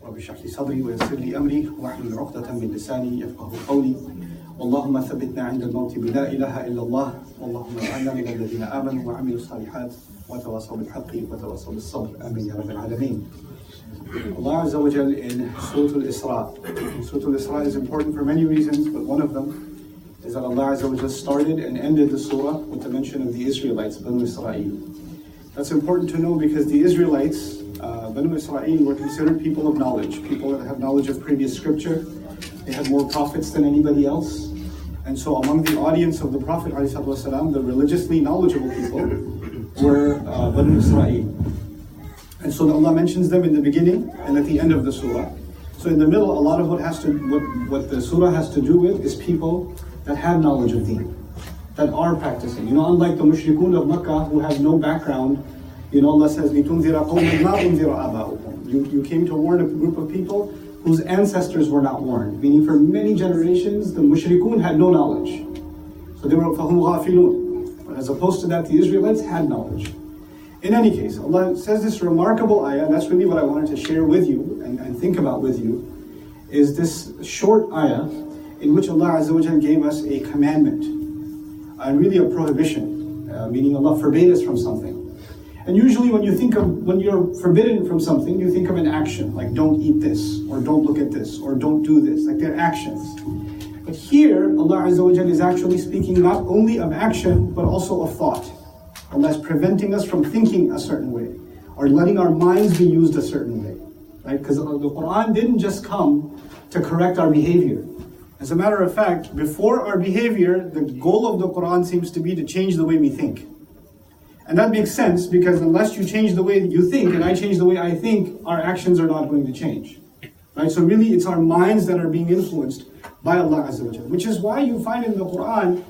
رب اشرح لي صدري ويسر لي أمري واحلل عقدة من لساني يفقهوا قولي اللهم ثبتنا عند الموت بلا إله إلا الله اللهم اجعلنا من الذين آمنوا وعملوا الصالحات وتواصوا بالحق وتواصوا بالصبر آمين يا رب العالمين. Allah Azza wa Jal in Surah Al-Isra. Surah Al-Isra is important for many reasons, but one of them is that Allah Azza wa Jal started and ended the surah with the mention of the Israelites, Banu Israel. That's important to know because the Israelites, Banu Israel, were considered people of knowledge, people that have knowledge of previous scripture. They had more prophets than anybody else. And so among the audience of the Prophet ﷺ, the religiously knowledgeable people were Banu Israel. And so Allah mentions them in the beginning and at the end of the surah. So in the middle, a lot of what the surah has to do with is people that have knowledge of deen, that are practicing. Unlike the mushrikun of Makkah who have no background, Allah says, لِتُنذِرَ قَوْمًا مَا أُنذِرَ آبَاؤُهُم. You came to warn a group of people whose ancestors were not warned. Meaning for many generations, the mushrikun had no knowledge. So they were فَهُمْ غَافِلُونَ. But as opposed to that, the Israelites had knowledge. In any case, Allah says this remarkable ayah, and that's really what I wanted to share with you and think about with you, is this short ayah in which Allah Azza wa Jal gave us a commandment, and really a prohibition, meaning Allah forbade us from something. And usually when you're forbidden from something, you think of an action, like don't eat this, or don't look at this, or don't do this, like they're actions. But here, Allah Azza wa Jal is actually speaking not only of action, but also of thought. Allah is preventing us from thinking a certain way, or letting our minds be used a certain way. Right? Because the Quran didn't just come to correct our behavior. As a matter of fact, before our behavior, the goal of the Quran seems to be to change the way we think. And that makes sense because unless you change the way that you think and I change the way I think, our actions are not going to change. Right? So really it's our minds that are being influenced by Allah Azza wa Jalla. Which is why you find in the Quran,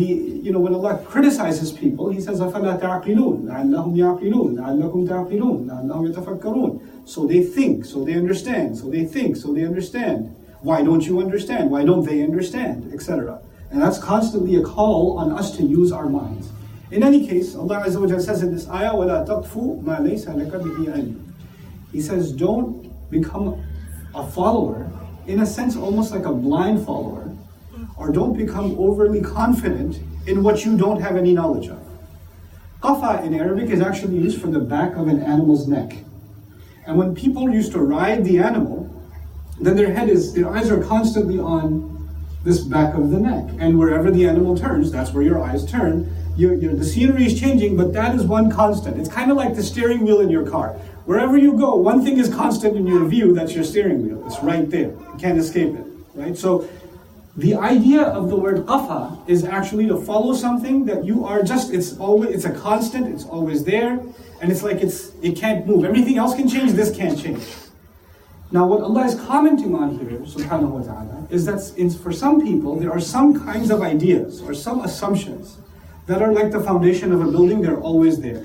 when Allah criticizes people, He says, أَفَلَا تَعْقِلُونَ لَعَلَّهُمْ يَعْقِلُونَ لَعَلَّكُمْ تَعْقِلُونَ لَعَلَّهُمْ يَتَفَكَّرُونَ. So they think, so they understand, so they think, so they understand. Why don't you understand? Why don't they understand? Etc. And that's constantly a call on us to use our minds. In any case, Allah Azza wa Jalla says in this ayah, وَلَا تَقْفُ مَا لَيْسَ لَكَ بِهِ عِلْمٍ. He says, don't become a follower, in a sense almost like a blind follower, or don't become overly confident in what you don't have any knowledge of. Qafa in Arabic is actually used for the back of an animal's neck. And when people used to ride the animal, then their eyes are constantly on this back of the neck. And wherever the animal turns, that's where your eyes turn. The scenery is changing, but that is one constant. It's kind of like the steering wheel in your car. Wherever you go, one thing is constant in your view, that's your steering wheel. It's right there. You can't escape it. Right? So the idea of the word qafa is actually to follow something that you are it's a constant, it's always there, and it's like it can't move. Everything else can change, this can't change. Now what Allah is commenting on here, subhanahu wa ta'ala, is that for some people, there are some kinds of ideas or some assumptions that are like the foundation of a building, they're always there.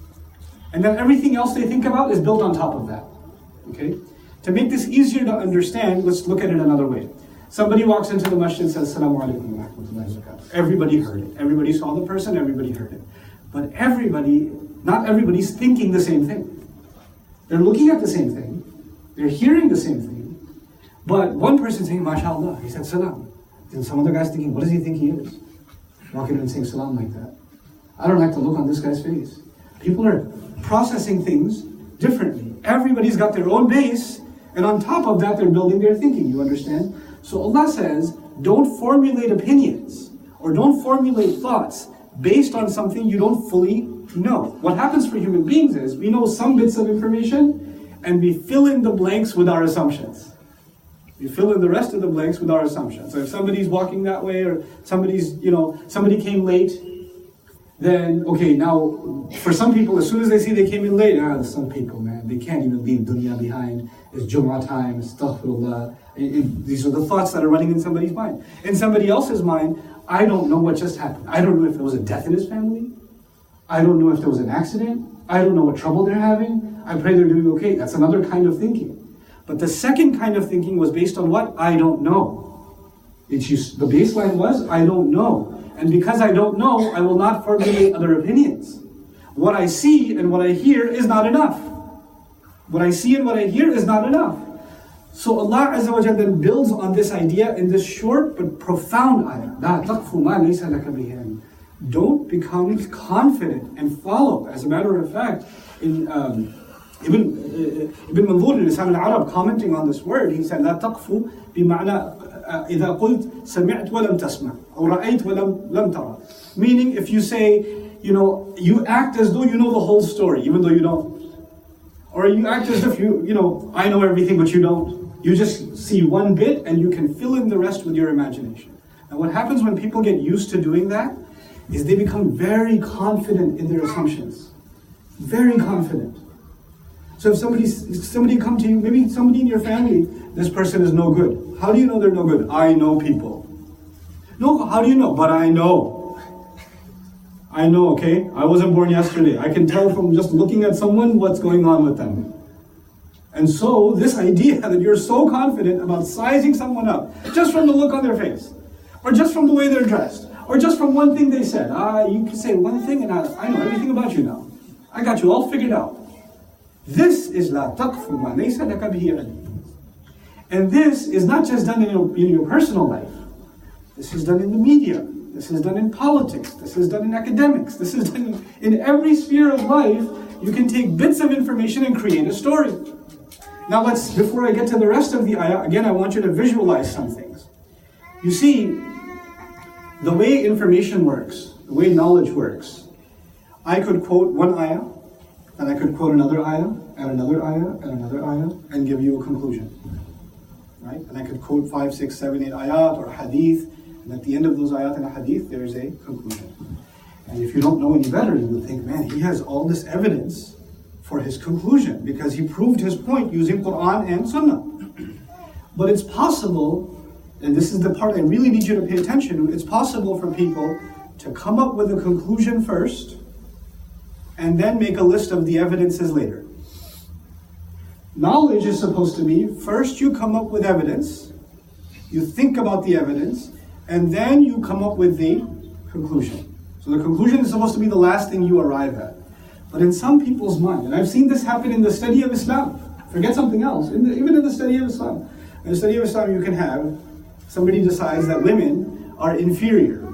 And then everything else they think about is built on top of that. Okay? To make this easier to understand, let's look at it another way. Somebody walks into the masjid and says, Assalamu alaikum wa rahmatullahi wa barakatuh. Everybody heard it. Everybody saw the person, everybody heard it. But not everybody's thinking the same thing. They're looking at the same thing. They're hearing the same thing. But one person's saying, MashaAllah, he said salam. And some other guy's thinking, what does he think he is? Walking in and saying salam like that. I don't like the look on this guy's face. People are processing things differently. Everybody's got their own base, and on top of that, they're building their thinking, you understand? So Allah says, don't formulate opinions or don't formulate thoughts based on something you don't fully know. What happens for human beings is we know some bits of information and we fill in the blanks with our assumptions. We fill in the rest of the blanks with our assumptions. So if somebody's walking that way or somebody came late, then, okay, now, for some people, as soon as they see they came in late, some people, man, they can't even leave dunya behind. It's Jumu'ah time, astaghfirullah. These are the thoughts that are running in somebody's mind. In somebody else's mind, I don't know what just happened. I don't know if there was a death in his family. I don't know if there was an accident. I don't know what trouble they're having. I pray they're doing okay. That's another kind of thinking. But the second kind of thinking was based on what? I don't know. The baseline was, I don't know. And because I don't know, I will not formulate other opinions. What I see and what I hear is not enough. What I see and what I hear is not enough. So Allah Azza wa Jalla then builds on this idea in this short but profound ayah. لا تقف ما ليس لك به علم. Don't become confident and follow. As a matter of fact, in Ibn Manzur in Lisan al-Arab commenting on this word, he said لا تقف بمعنى إذا قلت سمعت ولم تسمع أو رأيت ولم ترى. Meaning, if you say, you act as though you know the whole story, even though you don't. Or you act as if I know everything, but you don't. You just see one bit and you can fill in the rest with your imagination. And what happens when people get used to doing that is they become very confident in their assumptions. Very confident. So if somebody come to you, maybe somebody in your family, this person is no good. How do you know they're no good? I know people. No, how do you know? But I know. I know, okay? I wasn't born yesterday. I can tell from just looking at someone what's going on with them. And so, this idea that you're so confident about sizing someone up, just from the look on their face, or just from the way they're dressed, or just from one thing they said. You can say one thing and I know everything about you now. I got you all figured out. This is لا تقف ما ليس لك به علم. And this is not just done in your personal life. This is done in the media. This is done in politics. This is done in academics. This is done in every sphere of life. You can take bits of information and create a story. Now before I get to the rest of the ayah, again I want you to visualize some things. You see, the way information works, the way knowledge works, I could quote one ayah, and I could quote another ayah, and another ayah, and another ayah, and give you a conclusion. Right? And I could quote 5, 6, 7, 8 ayat or hadith, and at the end of those ayat and hadith, there is a conclusion. And if you don't know any better, you would think, man, he has all this evidence for his conclusion, because he proved his point using Quran and Sunnah. But it's possible, and this is the part I really need you to pay attention to, it's possible for people to come up with a conclusion first, and then make a list of the evidences later. Knowledge is supposed to be, first you come up with evidence, you think about the evidence, and then you come up with the conclusion. So the conclusion is supposed to be the last thing you arrive at. But in some people's mind, and I've seen this happen in the study of Islam, forget something else, even in the study of Islam. In the study of Islam you can have, somebody decides that women are inferior,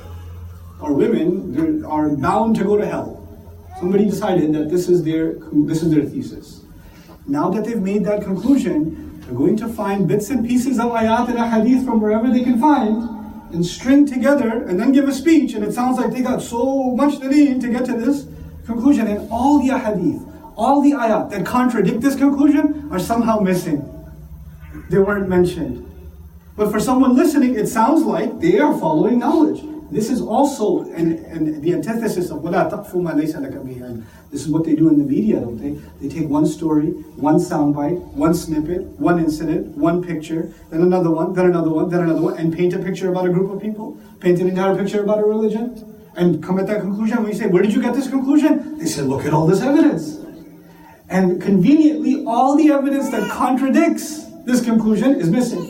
or women are bound to go to hell. Somebody decided that this is their thesis. Now that they've made that conclusion, they're going to find bits and pieces of ayat and ahadith from wherever they can find, and string together, and then give a speech, and it sounds like they got so much daleel to get to this conclusion, and all the ahadith, all the ayat that contradict this conclusion are somehow missing. They weren't mentioned. But for someone listening, it sounds like they are following knowledge. This is also the antithesis of وَلَا تَقْفُ مَا لَيْسَ لَكَ بِهِ عِلْمٌ. This is what they do in the media, don't they? They take one story, one soundbite, one snippet, one incident, one picture, then another one, then another one, then another one, and paint a picture about a group of people, paint an entire picture about a religion, and come at that conclusion. When you say, where did you get this conclusion? They say, look at all this evidence. And conveniently, all the evidence that contradicts this conclusion is missing.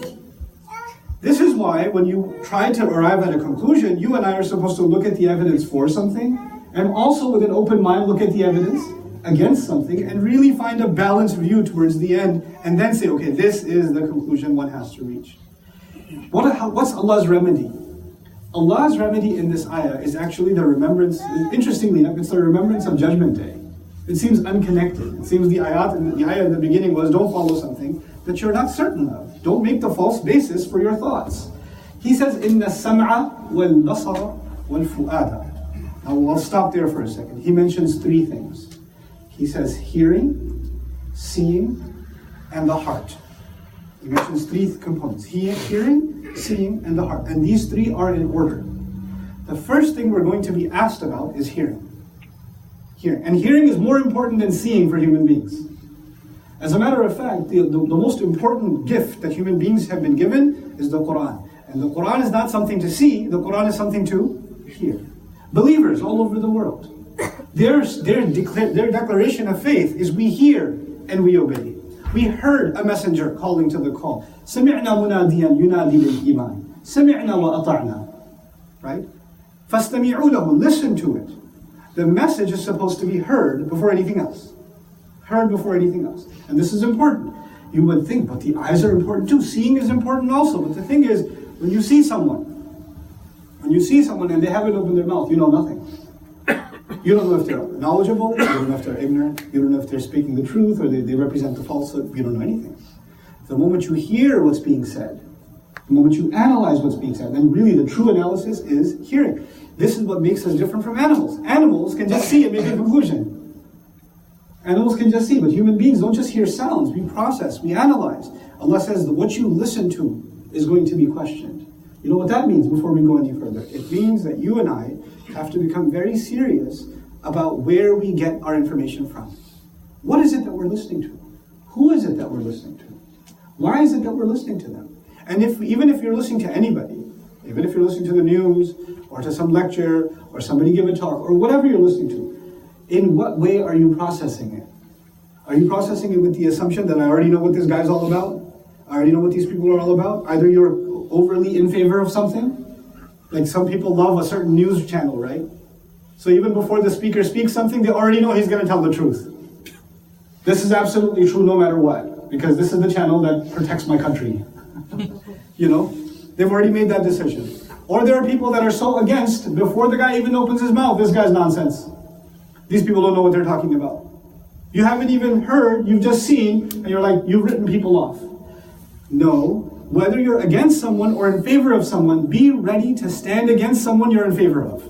This is why when you try to arrive at a conclusion, you and I are supposed to look at the evidence for something, and also with an open mind look at the evidence against something, and really find a balanced view towards the end, and then say, okay, this is the conclusion one has to reach. What's Allah's remedy? Allah's remedy in this ayah is actually the remembrance, interestingly enough, it's the remembrance of Judgment Day. It seems unconnected. It seems the ayah in the beginning was, don't follow something that you're not certain of. Don't make the false basis for your thoughts. He says, إِنَّ السَّمْعَ وَالْبَصَرَ وَالْفُؤَادَ. Now we'll stop there for a second. He mentions three things. He says hearing, seeing, and the heart. He mentions three components. Hearing, seeing, and the heart. And these three are in order. The first thing we're going to be asked about is hearing. And hearing is more important than seeing for human beings. As a matter of fact, the most important gift that human beings have been given is the Quran. And the Quran is not something to see, the Quran is something to hear. Believers all over the world, their declaration of faith is we hear and we obey. We heard a messenger calling to the call. سَمِعْنَا مُنَادِيًا يُنَادِي لِلْإِيمَانِ سَمِعْنَا وَأَطَعْنَا. Right? فَاسْتَمِعُوا لَهُ. Listen to it. The message is supposed to be heard before anything else. Heard before anything else. And this is important. You would think, but the eyes are important too. Seeing is important also. But the thing is, when you see someone and they haven't opened their mouth, you know nothing. You don't know if they're knowledgeable, you don't know if they're ignorant, you don't know if they're speaking the truth or they represent the falsehood, you don't know anything. The moment you hear what's being said, the moment you analyze what's being said, then really the true analysis is hearing. This is what makes us different from animals. Animals can just see and make a conclusion. Animals can just see, but human beings don't just hear sounds, we process, we analyze. Allah says that what you listen to is going to be questioned. You know what that means before we go any further? It means that you and I have to become very serious about where we get our information from. What is it that we're listening to? Who is it that we're listening to? Why is it that we're listening to them? And even if you're listening to anybody, even if you're listening to the news, or to some lecture, or somebody give a talk, or whatever you're listening to, in what way are you processing it? Are you processing it with the assumption that I already know what this guy's all about? I already know what these people are all about? Either you're overly in favor of something, like some people love a certain news channel, right? So even before the speaker speaks something, they already know he's going to tell the truth. This is absolutely true no matter what, because this is the channel that protects my country. You know, they've already made that decision. Or there are people that are so against, before the guy even opens his mouth, this guy's nonsense. These people don't know what they're talking about. You haven't even heard, you've just seen, and you're like, you've written people off. No, whether you're against someone or in favor of someone, be ready to stand against someone you're in favor of.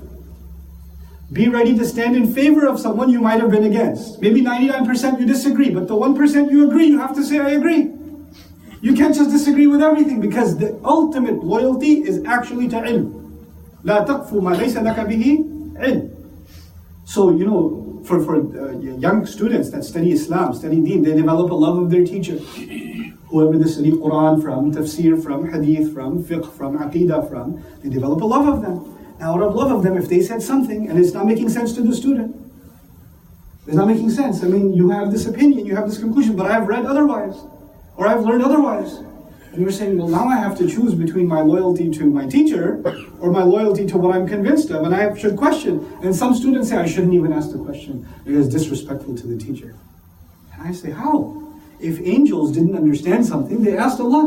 Be ready to stand in favor of someone you might have been against. Maybe 99% you disagree, but the 1% you agree, you have to say, I agree. You can't just disagree with everything, because the ultimate loyalty is actually to ilm. لا تقف ما ليس لك به علم. So, you know, for young students that study Islam, study Deen, they develop a love of their teacher. Whoever they study Quran from, tafsir from, hadith from, fiqh from, aqidah from, they develop a love of them. Now, out of love of them, if they said something and it's not making sense to the student, it's not making sense. I mean, you have this opinion, you have this conclusion, but I've read otherwise, or I've learned otherwise. And you're saying, well, now I have to choose between my loyalty to my teacher or my loyalty to what I'm convinced of, and I should question. And some students say, I shouldn't even ask the question because it's disrespectful to the teacher. And I say, how? If angels didn't understand something, they asked Allah.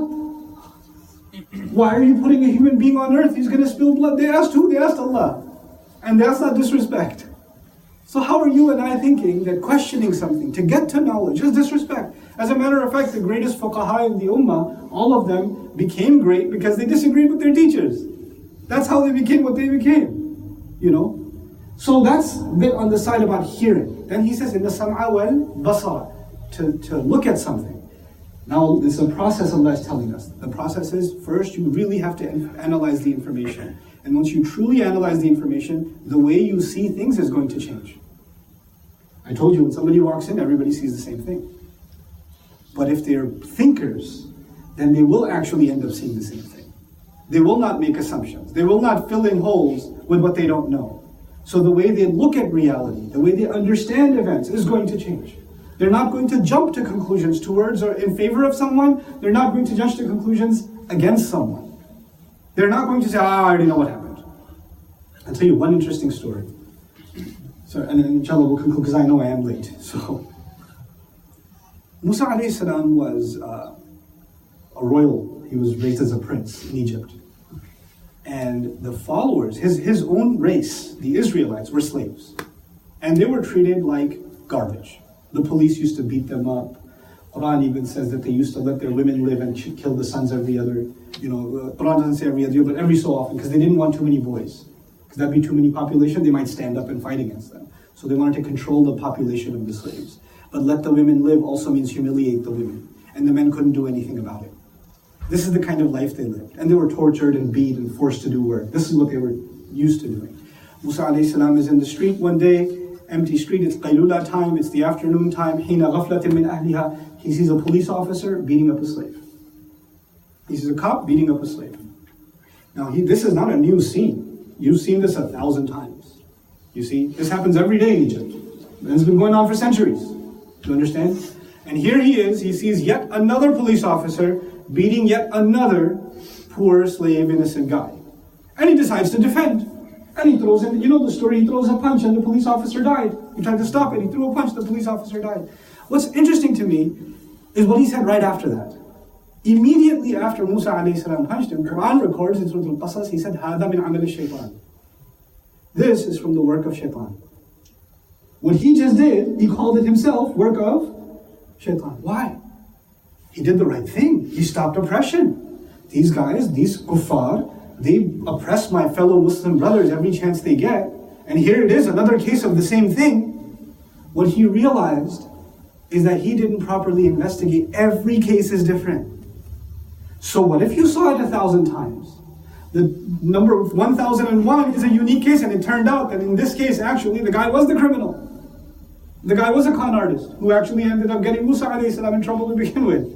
Why are you putting a human being on earth? He's going to spill blood. They asked who? They asked Allah. And that's not disrespect. So how are you and I thinking that questioning something to get to knowledge is disrespect? As a matter of fact, the greatest fuqaha in the ummah, all of them became great because they disagreed with their teachers. That's how they became what they became. You know? So that's a bit on the side about hearing. Then he says, in the sam'a wal basar, to look at something. Now, this is a process Allah is telling us. The process is, first, you really have to analyze the information. And once you truly analyze the information, the way you see things is going to change. I told you, when somebody walks in, everybody sees the same thing. But if they're thinkers, then they will actually end up seeing the same thing. They will not make assumptions. They will not fill in holes with what they don't know. So the way they look at reality, the way they understand events is going to change. They're not going to jump to conclusions towards or in favor of someone. They're not going to jump to conclusions against someone. They're not going to say, I already know what happened. I'll tell you one interesting story. So, and then inshallah we'll conclude because I know I am late. So, Musa alayhi salam was a royal. He was raised as a prince in Egypt. And the followers, his own race, the Israelites, were slaves. And they were treated like garbage. The police used to beat them up. Quran even says that they used to let their women live and kill the sons every other, Quran doesn't say every other year, but every so often, because they didn't want too many boys. Because that'd be too many population, they might stand up and fight against them. So they wanted to control the population of the slaves. But let the women live also means humiliate the women. And the men couldn't do anything about it. This is the kind of life they lived. And they were tortured and beat and forced to do work. This is what they were used to doing. Musa alayhi salam is in the street one day, empty street, it's qaylula time, it's the afternoon time, hina ghaflatin min ahliha. He sees a police officer beating up a slave. He sees a cop beating up a slave. Now, this is not a new scene. You've seen this 1,000 times. You see, this happens every day in Egypt. And it's been going on for centuries. Do you understand? And here he is, he sees yet another police officer beating yet another poor slave, innocent guy. And he decides to defend. And he throws in, you know the story, he throws a punch and the police officer died. He tried to stop it, he threw a punch, the police officer died. What's interesting to me is what he said right after that. Immediately after Musa alayhi salam punched him, Quran records in Surah Al-Qasas, he said, هَذَا مِنْ عَمَلِ الشَّيْطَانِ. This is from the work of shaitan. What he just did, he called it himself work of shaitan. Why? He did the right thing. He stopped oppression. These guys, these kuffar, they oppress my fellow Muslim brothers every chance they get. And here it is, another case of the same thing. What he realized is that he didn't properly investigate. Every case is different. So what if you saw it 1,000 times? The number 1001 is a unique case, and it turned out that in this case, actually, the guy was the criminal. The guy was a con artist who actually ended up getting Musa alayhi salam in trouble to begin with.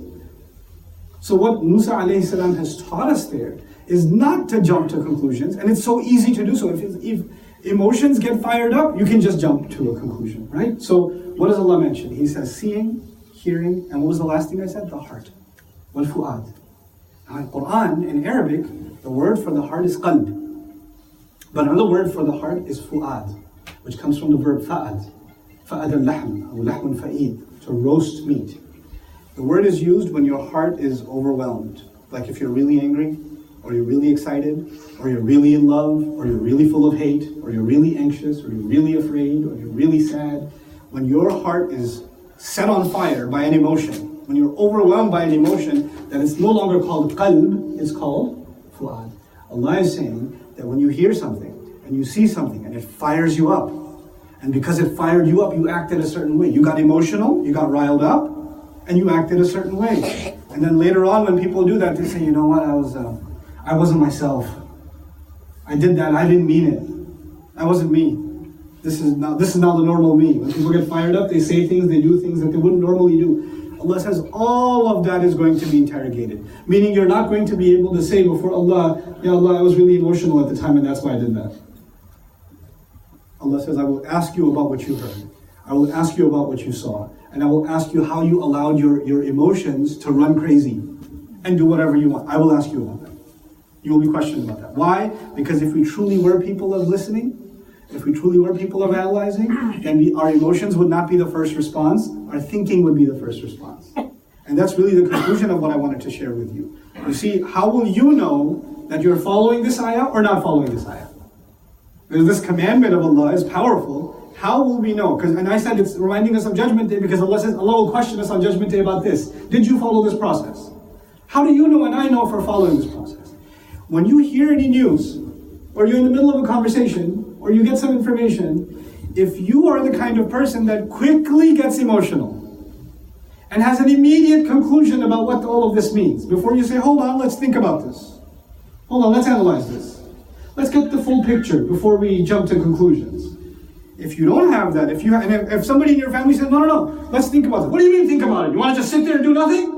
So what Musa alayhi salam has taught us there is not to jump to conclusions, and it's so easy to do so. If emotions get fired up, you can just jump to a conclusion, right? So what does Allah mention? He says seeing, hearing, and what was the last thing I said? The heart. Wal fu'ad. Now in Quran, in Arabic, the word for the heart is qalb. But another word for the heart is fu'ad, which comes from the verb fa'ad. Fa'ad al-lahm, or lahmun fa'id, to roast meat. The word is used when your heart is overwhelmed. Like if you're really angry, or you're really excited, or you're really in love, or you're really full of hate, or you're really anxious, or you're really afraid, or you're really sad. When your heart is set on fire by an emotion, when you're overwhelmed by an emotion, then it's no longer called qalb, it's called fu'ad. Allah is saying that when you hear something, and you see something, and it fires you up, and because it fired you up, you acted a certain way. You got emotional, you got riled up, and you acted a certain way. And then later on, when people do that, they say, you know what, I wasn't myself. I did that, I didn't mean it. That wasn't me. This is now the normal me. When people get fired up, they say things, they do things that they wouldn't normally do. Allah says all of that is going to be interrogated. Meaning you're not going to be able to say before Allah, Ya Allah, I was really emotional at the time and that's why I did that. Allah says, I will ask you about what you heard. I will ask you about what you saw. And I will ask you how you allowed your emotions to run crazy and do whatever you want. I will ask you about that. You will be questioned about that. Why? Because if we truly were people of listening, if we truly were people of analyzing, then our emotions would not be the first response, our thinking would be the first response. And that's really the conclusion of what I wanted to share with you. You see, how will you know that you're following this ayah or not following this ayah? Because this commandment of Allah is powerful. How will we know? And I said it's reminding us of Judgment Day because Allah says, Allah will question us on Judgment Day about this. Did you follow this process? How do you know and I know if we're following this process? When you hear any news, or you're in the middle of a conversation, or you get some information, if you are the kind of person that quickly gets emotional and has an immediate conclusion about what all of this means, before you say, hold on, let's think about this. Hold on, let's analyze this. Let's get the full picture before we jump to conclusions. If you don't have that, if somebody in your family says, no, let's think about it. What do you mean think about it? You want to just sit there and do nothing?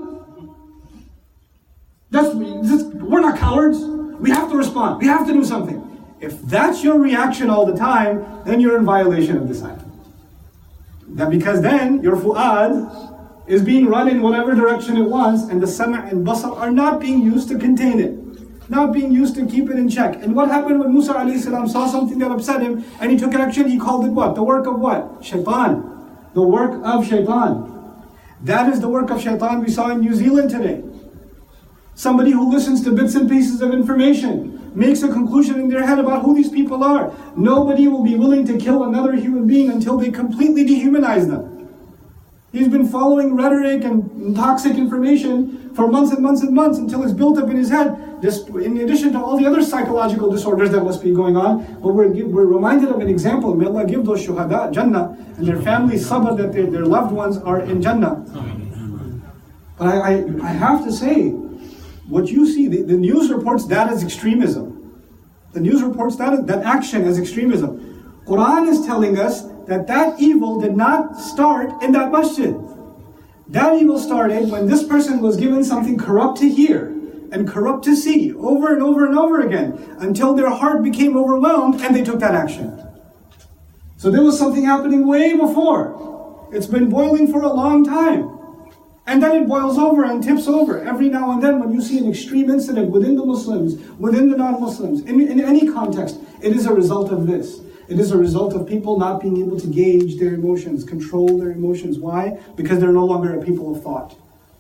We're not cowards. We have to respond. We have to do something. If that's your reaction all the time, then you're in violation of this ayah. That because then your fu'ad is being run in whatever direction it wants, and the sam' and basar are not being used to contain it, not being used to keep it in check. And what happened when Musa alayhi salam saw something that upset him, and he took action? He called it what? The work of what? Shaitan. The work of shaitan. That is the work of shaitan we saw in New Zealand today. Somebody who listens to bits and pieces of information, makes a conclusion in their head about who these people are. Nobody will be willing to kill another human being until they completely dehumanize them. He's been following rhetoric and toxic information for months and months and months until it's built up in his head. This, in addition to all the other psychological disorders that must be going on, but we're reminded of an example. May Allah give those shuhada Jannah and their families sabr that their loved ones are in Jannah. But I have to say, what you see, the news reports that as extremism. The news reports that action as extremism. Quran is telling us that evil did not start in that masjid. That evil started when this person was given something corrupt to hear and corrupt to see over and over and over again until their heart became overwhelmed and they took that action. So there was something happening way before. It's been boiling for a long time. And then it boils over and tips over. Every now and then when you see an extreme incident within the Muslims, within the non-Muslims, in any context, it is a result of this. It is a result of people not being able to gauge their emotions, control their emotions. Why? Because they're no longer a people of thought.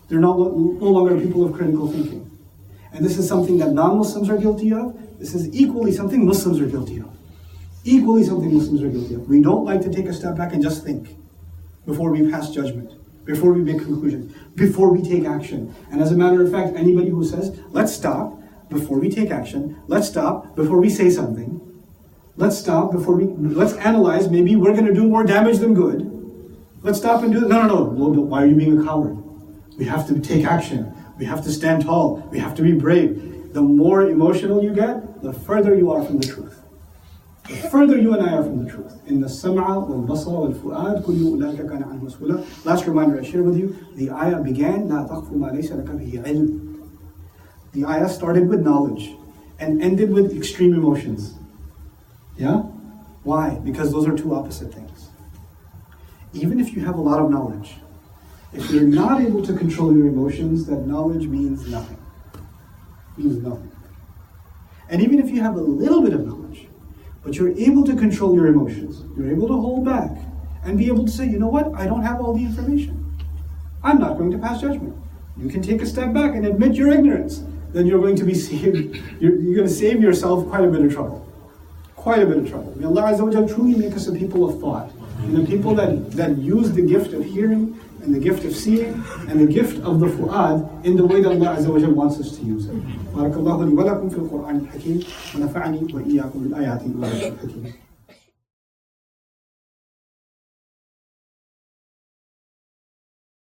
They're no longer people of critical thinking. And this is something that non-Muslims are guilty of. This is equally something Muslims are guilty of. Equally something Muslims are guilty of. We don't like to take a step back and just think before we pass judgment, before we make conclusions, before we take action. And as a matter of fact, anybody who says, let's stop before we take action, let's stop before we say something, let's stop before let's analyze, maybe we're going to do more damage than good. Let's stop and do it. No. Why are you being a coward? We have to take action. We have to stand tall. We have to be brave. The more emotional you get, the further you are from the truth. The further you and I are from the truth. In the sam'a wal basara wal fu'ad kullu ulaika kana anhu mas'ula. Last reminder I share with you, the ayah began la taqfu ma laysa laka bihi ilm. The ayah started with knowledge and ended with extreme emotions. Yeah? Why? Because those are two opposite things. Even if you have a lot of knowledge, if you're not able to control your emotions, that knowledge means nothing. Means nothing. And even if you have a little bit of knowledge, but you're able to control your emotions, you're able to hold back, and be able to say, you know what, I don't have all the information. I'm not going to pass judgment. You can take a step back and admit your ignorance. Then you're going to be saved. You're going to save yourself quite a bit of trouble. Quite a bit of trouble. May Allah Azza wa Jalla truly make us a people of thought. And the people that use the gift of hearing and the gift of seeing and the gift of the fu'ad in the way that Allah Azza wa Jalla wants us to use it. بارك الله لي ولكم في القرآن الحكيم ونفعني وإياكم بالآيات والذكر الحكيم.